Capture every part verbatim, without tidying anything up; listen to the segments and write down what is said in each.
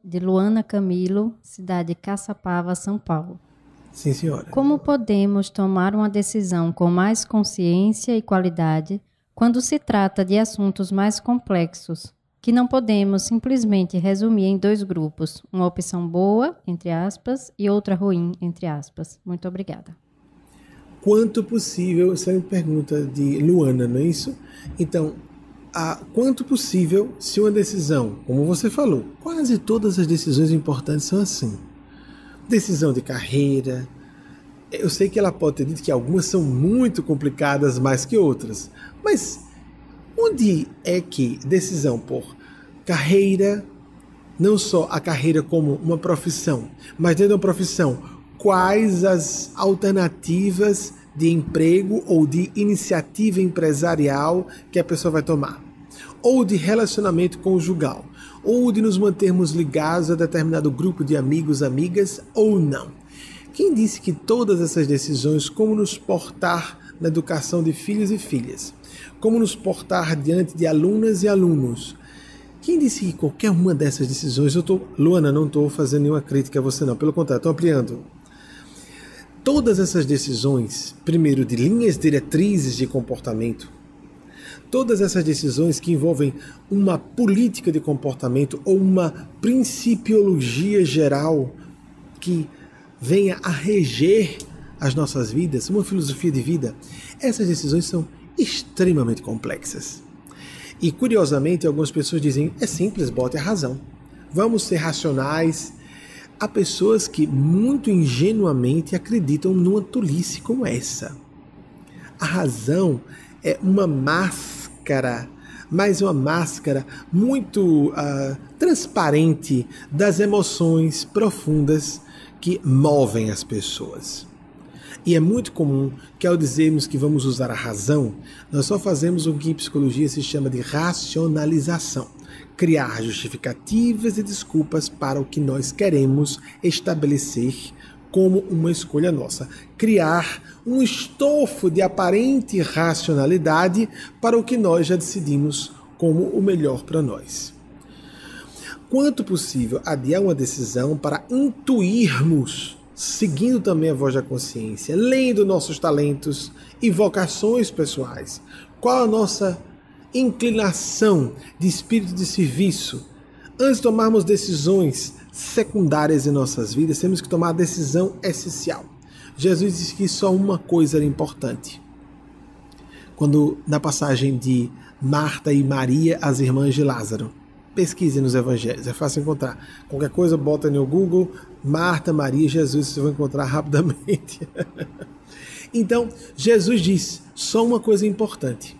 de Luana Camilo, cidade de Caçapava, São Paulo. Sim, senhora. Como podemos tomar uma decisão com mais consciência e qualidade quando se trata de assuntos mais complexos, que não podemos simplesmente resumir em dois grupos, uma opção boa, entre aspas, e outra ruim, entre aspas? Muito obrigada. Quanto possível, essa é uma pergunta de Luana, não é isso? Então, a, quanto possível, se uma decisão, como você falou, quase todas as decisões importantes são assim. Decisão de carreira, eu sei que ela pode ter dito que algumas são muito complicadas mais que outras, mas onde é que decisão por carreira, não só a carreira como uma profissão, mas dentro de uma profissão, quais as alternativas de emprego ou de iniciativa empresarial que a pessoa vai tomar? Ou de relacionamento conjugal, ou de nos mantermos ligados a determinado grupo de amigos, amigas, ou não. Quem disse que todas essas decisões, como nos portar na educação de filhos e filhas, como nos portar diante de alunas e alunos, quem disse que qualquer uma dessas decisões, eu tô, Luana, não estou fazendo nenhuma crítica a você não, pelo contrário, estou ampliando. Todas essas decisões, primeiro de linhas diretrizes de comportamento, todas essas decisões que envolvem uma política de comportamento ou uma principiologia geral que venha a reger as nossas vidas, uma filosofia de vida, essas decisões são extremamente complexas. E, curiosamente, algumas pessoas dizem, é simples, bote a razão. Vamos ser racionais. Há pessoas que muito ingenuamente acreditam numa tolice como essa. A razão é uma máscara, mas uma máscara muito uh, transparente das emoções profundas que movem as pessoas. E é muito comum que ao dizermos que vamos usar a razão, nós só fazemos o que em psicologia se chama de racionalização. Criar justificativas e desculpas para o que nós queremos estabelecer como uma escolha nossa. Criar um estofo de aparente racionalidade para o que nós já decidimos como o melhor para nós. Quanto possível, adiar uma decisão para intuirmos, seguindo também a voz da consciência, lendo nossos talentos e vocações pessoais. Qual a nossa inclinação de espírito de serviço? Antes de tomarmos decisões secundárias em nossas vidas, temos que tomar a decisão essencial. Jesus disse que só uma coisa era importante. Quando, na passagem de Marta e Maria, as irmãs de Lázaro, pesquise nos evangelhos, é fácil encontrar. Qualquer coisa, bota no Google, Marta, Maria, Jesus, você vai encontrar rapidamente. Então, Jesus diz, só uma coisa importante.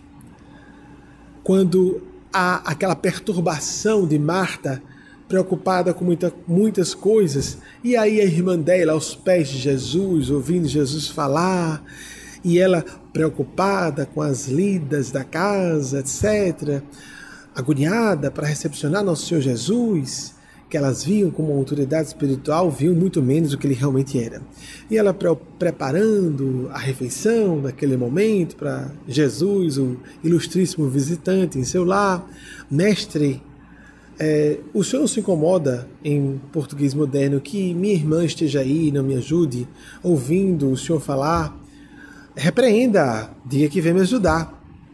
Quando há aquela perturbação de Marta, preocupada com muita, muitas coisas, e aí a irmã dela aos pés de Jesus, ouvindo Jesus falar, e ela preocupada com as lidas da casa, etcétera, agoniada para recepcionar nosso Senhor Jesus, que elas viam como autoridade espiritual, viam muito menos do que ele realmente era. E ela pre- preparando a refeição naquele momento para Jesus, o ilustríssimo visitante em seu lar. Mestre, é, o senhor não se incomoda, em português moderno, que minha irmã esteja aí, não me ajude, ouvindo o senhor falar? Repreenda, diga que vem me ajudar.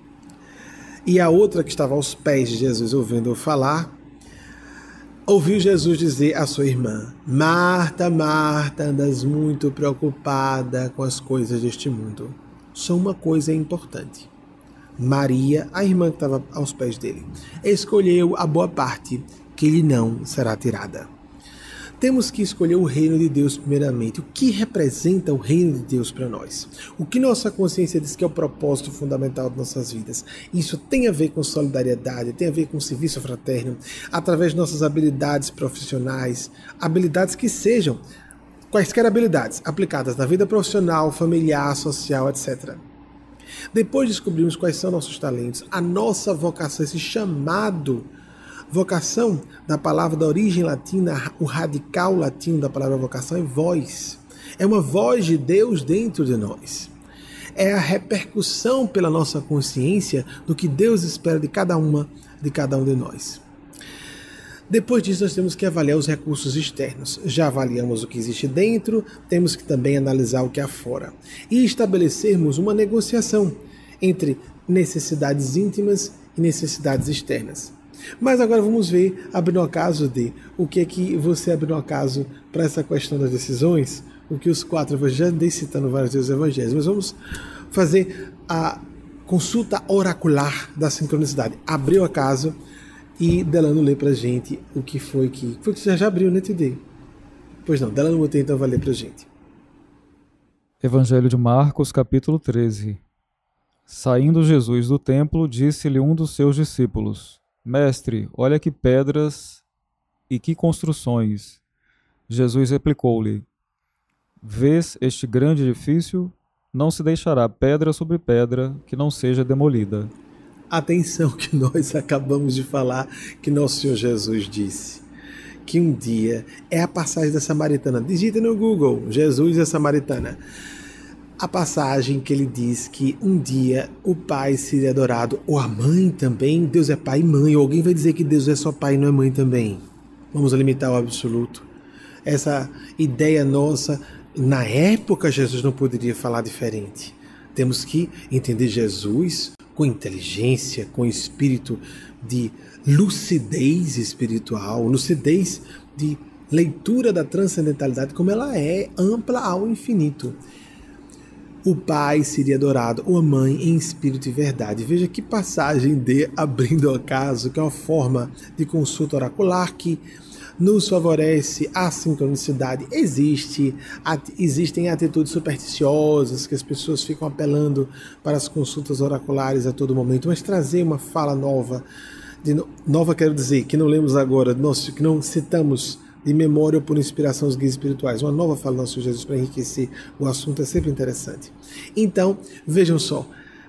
E a outra que estava aos pés de Jesus ouvindo-o falar, ouviu Jesus dizer à sua irmã, Marta, Marta, andas muito preocupada com as coisas deste mundo. Só uma coisa é importante. Maria, a irmã que estava aos pés dele, escolheu a boa parte, que lhe não será tirada. Temos que escolher o reino de Deus primeiramente. O que representa o reino de Deus para nós? O que nossa consciência diz que é o propósito fundamental de nossas vidas? Isso tem a ver com solidariedade, tem a ver com serviço fraterno, através de nossas habilidades profissionais, habilidades que sejam, quaisquer habilidades, aplicadas na vida profissional, familiar, social, etcétera. Depois de descobrirmos quais são nossos talentos, a nossa vocação, esse chamado. Vocação, da palavra da origem latina, o radical latino da palavra vocação é voz. É uma voz de Deus dentro de nós. É a repercussão pela nossa consciência do que Deus espera de cada uma, de cada um de nós. Depois disso, nós temos que avaliar os recursos externos. Já avaliamos o que existe dentro, temos que também analisar o que há fora. E estabelecermos uma negociação entre necessidades íntimas e necessidades externas. Mas agora vamos ver, abrindo o caso de o que é que você abriu o caso para essa questão das decisões, o que os quatro evangelhos, já andei citando vários dos evangelhos, mas vamos fazer a consulta oracular da sincronicidade. Abriu o caso e Delano lê pra gente o que foi que... Foi que você já abriu, né, T D? Pois não, Delano botei, então vai ler pra gente. Evangelho de Marcos, capítulo treze. Saindo Jesus do templo, disse-lhe um dos seus discípulos: Mestre, olha que pedras e que construções. Jesus replicou-lhe: Vês este grande edifício? Não se deixará pedra sobre pedra que não seja demolida. Atenção que nós acabamos de falar que nosso Senhor Jesus disse que um dia é a passagem da Samaritana. Digita no Google, Jesus e a Samaritana. A passagem que ele diz que um dia o pai seria adorado, ou a mãe também. Deus é pai e mãe, ou alguém vai dizer que Deus é só pai e não é mãe também. Vamos limitar o absoluto. Essa ideia nossa, na época Jesus não poderia falar diferente. Temos que entender Jesus com inteligência, com espírito de lucidez espiritual, lucidez de leitura da transcendentalidade, como ela é ampla ao infinito. O pai seria adorado, ou a mãe, em espírito e verdade. Veja que passagem de Abrindo o Caso, que é uma forma de consulta oracular que nos favorece a sincronicidade. Existe, at, existem atitudes supersticiosas que as pessoas ficam apelando para as consultas oraculares a todo momento, mas trazer uma fala nova, de, nova quero dizer, que não lemos agora, nosso, que não citamos de memória ou por inspiração os guias espirituais, uma nova fala do nosso Jesus para enriquecer o assunto é sempre interessante. Então, vejam só,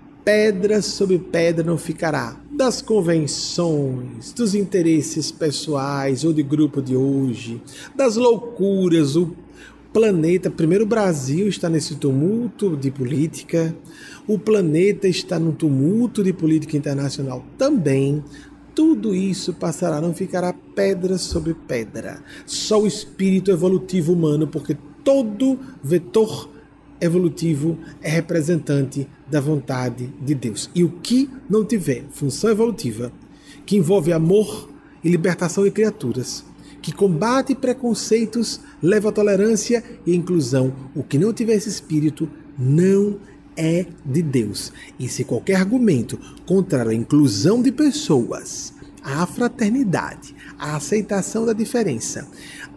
pedra sobre pedra não ficará, das convenções, dos interesses pessoais ou de grupo de hoje, das loucuras, o planeta, primeiro o Brasil está nesse tumulto de política, o planeta está num tumulto de política internacional também. Tudo isso passará, não ficará pedra sobre pedra. Só o espírito evolutivo humano, porque todo vetor evolutivo é representante da vontade de Deus. E o que não tiver função evolutiva, que envolve amor e libertação de criaturas, que combate preconceitos, leva à tolerância e inclusão, o que não tiver esse espírito não é de Deus. E se qualquer argumento contrário à inclusão de pessoas, à fraternidade, à aceitação da diferença,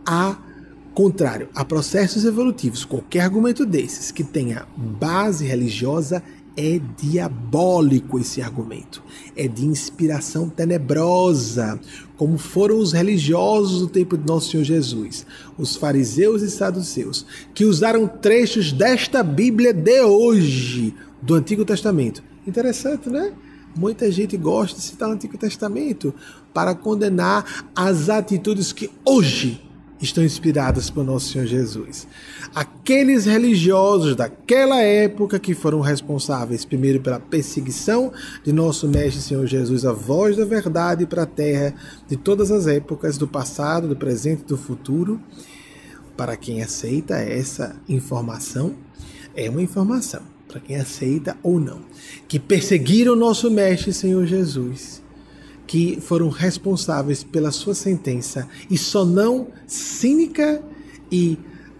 a contrário a processos evolutivos, qualquer argumento desses que tenha base religiosa, é diabólico esse argumento. É de inspiração tenebrosa, como foram os religiosos do tempo de Nosso Senhor Jesus, os fariseus e saduceus, que usaram trechos desta Bíblia de hoje, do Antigo Testamento. Interessante, né? Muita gente gosta de citar o Antigo Testamento para condenar as atitudes que hoje estão inspiradas por Nosso Senhor Jesus. Aqueles religiosos daquela época que foram responsáveis primeiro pela perseguição de nosso Mestre Senhor Jesus, a voz da verdade para a terra de todas as épocas, do passado, do presente e do futuro. Para quem aceita essa informação, é uma informação, para quem aceita ou não, que perseguiram nosso Mestre Senhor Jesus, que foram responsáveis pela sua sentença, e só não cínica e,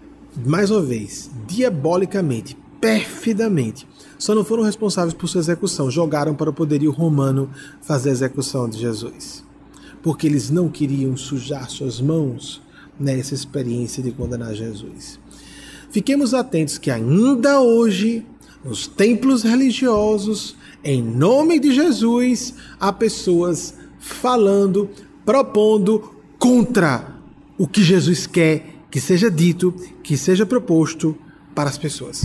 mais uma vez, diabolicamente, perfidamente, só não foram responsáveis por sua execução, jogaram para o poderio romano fazer a execução de Jesus, porque eles não queriam sujar suas mãos nessa experiência de condenar Jesus. Fiquemos atentos que ainda hoje, nos templos religiosos, em nome de Jesus, há pessoas falando, propondo contra o que Jesus quer que seja dito, que seja proposto para as pessoas.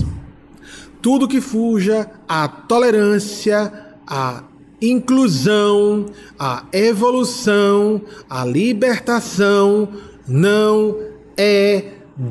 Tudo que fuja à tolerância, à inclusão, à evolução, à libertação, não é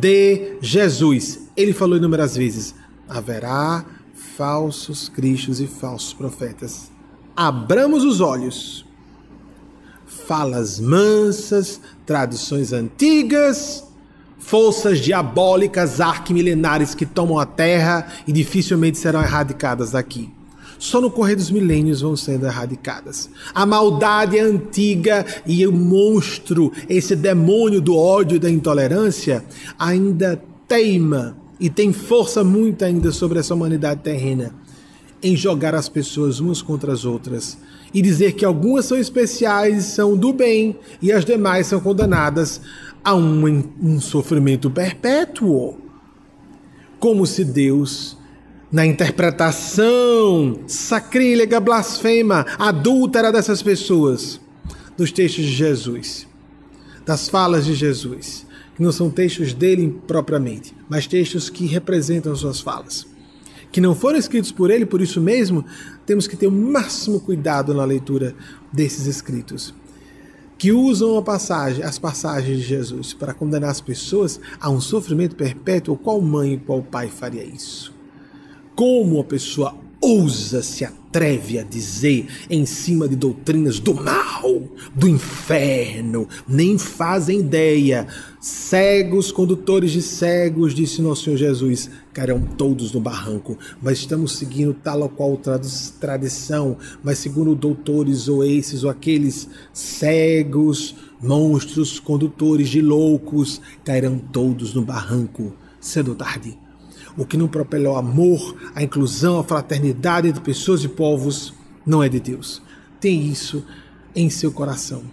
de Jesus. Ele falou inúmeras vezes: haverá falsos cristos e falsos profetas. Abramos os olhos. falas mansas, tradições antigas, forças diabólicas arquimilenares que tomam a terra e dificilmente serão erradicadas daqui. Só no correr dos milênios vão sendo erradicadas. A maldade antiga e o monstro, esse demônio do ódio e da intolerância, ainda teima e tem força muito ainda sobre essa humanidade terrena em jogar as pessoas umas contra as outras e dizer que algumas são especiais, são do bem e as demais são condenadas a um, um sofrimento perpétuo. Como se Deus, na interpretação sacrílega, blasfema, adúltera dessas pessoas, dos textos de Jesus, das falas de Jesus, que não são textos dele propriamente, mas textos que representam suas falas, que não foram escritos por ele, por isso mesmo temos que ter o máximo cuidado na leitura desses escritos, que usam a passagem, as passagens de Jesus para condenar as pessoas a um sofrimento perpétuo. Qual mãe e qual pai faria isso? Como a pessoa ousa, se atreve a dizer em cima de doutrinas do mal, do inferno, nem fazem ideia. Cegos, condutores de cegos, disse nosso Senhor Jesus, cairão todos no barranco. Mas estamos seguindo tal ou qual tradição, mas segundo doutores ou esses ou aqueles cegos, monstros, condutores de loucos, cairão todos no barranco, cedo ou tarde. O que não propela o amor, a inclusão, a fraternidade entre pessoas e povos, não é de Deus. Tem isso em seu coração.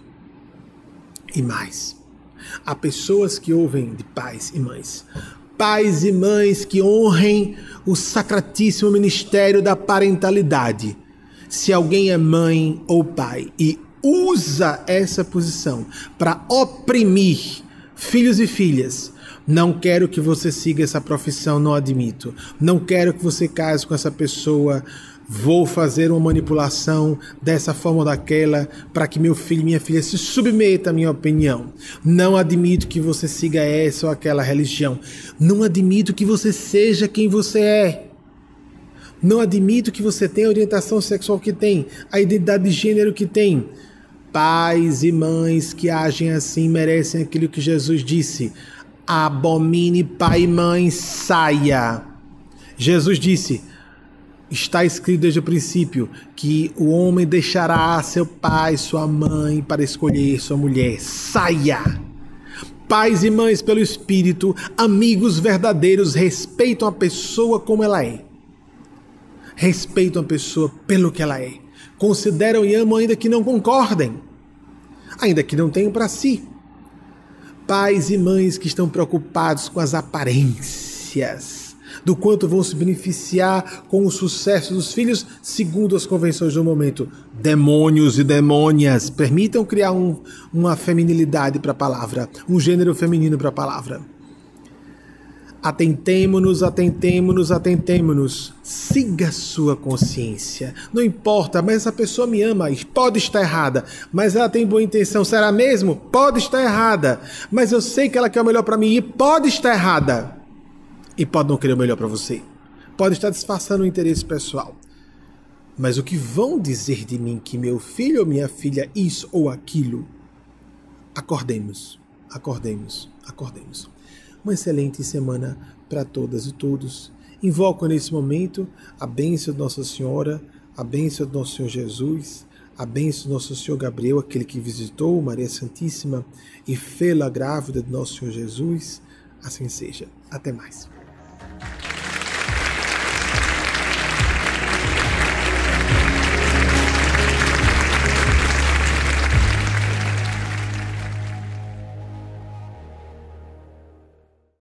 E mais, há pessoas que ouvem de pais e mães. Pais e mães que honrem o sacratíssimo ministério da parentalidade. Se alguém é mãe ou pai e usa essa posição para oprimir filhos e filhas, não quero que você siga essa profissão, não admito. Não quero que você case com essa pessoa. Vou fazer uma manipulação dessa forma ou daquela para que meu filho e minha filha se submetam à minha opinião. Não admito que você siga essa ou aquela religião. Não admito que você seja quem você é. Não admito que você tenha a orientação sexual que tem, a identidade de gênero que tem. Pais e mães que agem assim merecem aquilo que Jesus disse: abomine pai e mãe, saia. Jesus disse, está escrito desde o princípio, que o homem deixará seu pai, sua mãe, para escolher sua mulher. Saia. Pais e mães pelo Espírito, amigos verdadeiros, respeitam a pessoa como ela é. Respeitam a pessoa pelo que ela é. Consideram e amam ainda que não concordem, ainda que não tenham para si. Pais e mães que estão preocupados com as aparências, do quanto vão se beneficiar com o sucesso dos filhos, segundo as convenções do momento. Demônios e demônias, permitam criar um, uma feminilidade para a palavra, um gênero feminino para a palavra. Atentemo-nos, atentemo-nos, atentemo-nos. Siga a sua consciência. Não importa, mas essa pessoa me ama, pode estar errada, mas ela tem boa intenção. Será mesmo? Pode estar errada. Mas eu sei que ela quer o melhor para mim e pode estar errada. E pode não querer o melhor para você. Pode estar disfarçando o interesse pessoal. Mas o que vão dizer de mim que meu filho ou minha filha isso ou aquilo? Acordemos, acordemos, acordemos. Uma excelente semana para todas e todos. Invoco nesse momento a bênção de Nossa Senhora, a bênção de Nosso Senhor Jesus, a bênção de Nosso Senhor Gabriel, aquele que visitou Maria Santíssima e fê-la grávida de Nosso Senhor Jesus. Assim seja. Até mais.